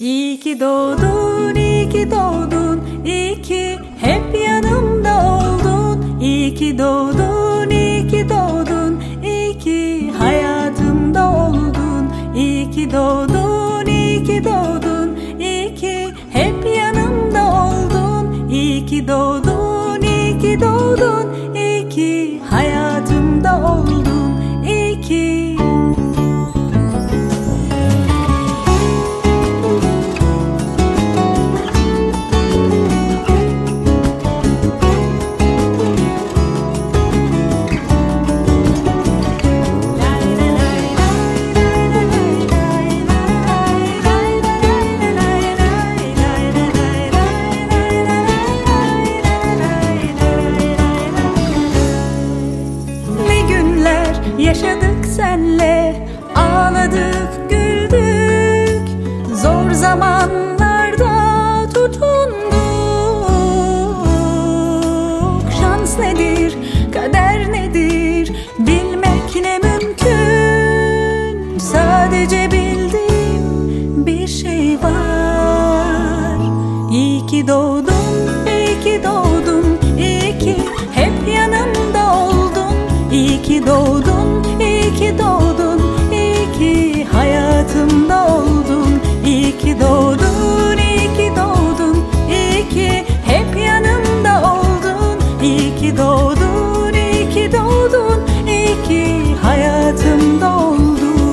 İyi ki doğdun, iyi ki doğdun, iyi ki hep yanımda oldun. İyi ki doğdun, iyi ki doğdun, iyi ki hayatımda oldun. İyi ki doğdun, iyi ki doğdun, iyi ki hep yanımda oldun. İyi ki doğdun, iyi ki doğdun, iyi ki hayatımda oldun. İyi ki. Yaşadık senle, ağladık, güldük, zor zamanlarda tutunduk. Şans nedir, kader nedir, bilmek ne mümkün. Sadece bildiğim bir şey var. İyi ki doğdun, iyi ki doğdun, iyi ki hep yanımda oldun. İyi ki doğdun, iyi ki doğdun, iyi ki hayatımda oldun. İyi ki doğdun, iyi ki doğdun, iyi ki hep yanımda oldun. İyi ki doğdun, iyi ki doğdun, iyi ki hayatımda oldun.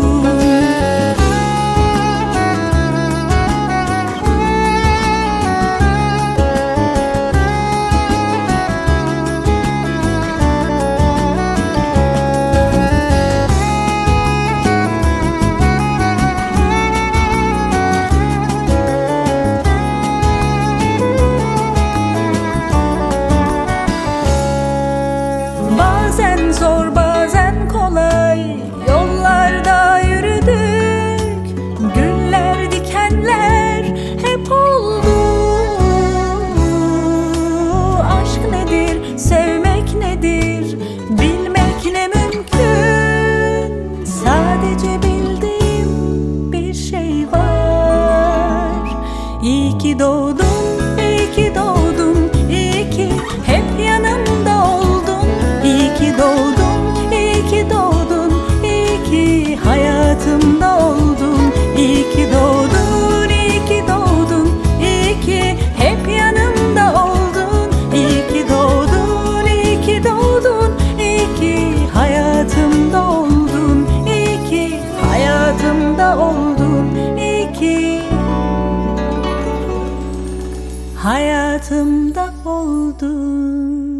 Bazen zor, bazen kolay yollarda yürüdük. Güller, dikenler hep oldu. Aşk nedir, sevmek nedir, bilmek ne mümkün. Sadece bildiğim bir şey var. İyi ki doğdun, iyi ki doğdun, iyi ki hep yanımda oldun. İyi ki doğdun, iyi ki doğdun, iyi ki hayatımda oldun. İyi ki doğdun, iyi ki doğdun, iyi ki hep yanımda oldun. İyi ki doğdun, iyi ki doğdun, iyi ki hayatımda oldun. İyi ki hayatımda oldun. İyi ki hayatımda oldun.